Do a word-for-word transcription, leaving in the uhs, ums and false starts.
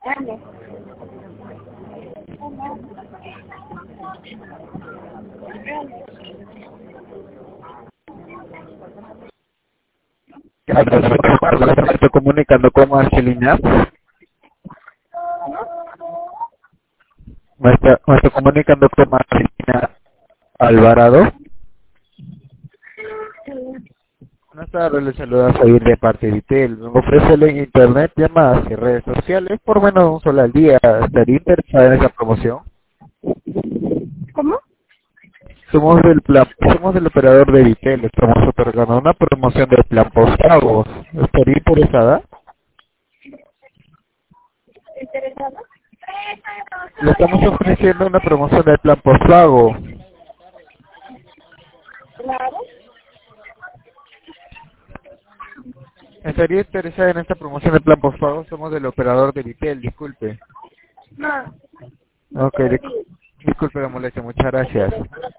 Dale. Me estoy comunicando con Marcelina. Me estoy, me estoy comunicando con Marcelina Alvarado. Buenas tardes, les saluda Javier de parte de Vitel. Me ofrece en internet, llamadas y redes sociales por menos de un solo al día. ¿Estaría interesada en esa promoción? ¿Cómo? Somos del plan, somos del operador de Vitel. Estamos otorgando una promoción del plan postpago. ¿Estaría interesada? ¿Interesado? Le estamos ofreciendo una promoción del plan postpago. Claro. ¿Estaría interesada en esta promoción del plan postpago? Somos del operador de Vitel, disculpe. No. Ok, disculpe la molestia, muchas gracias.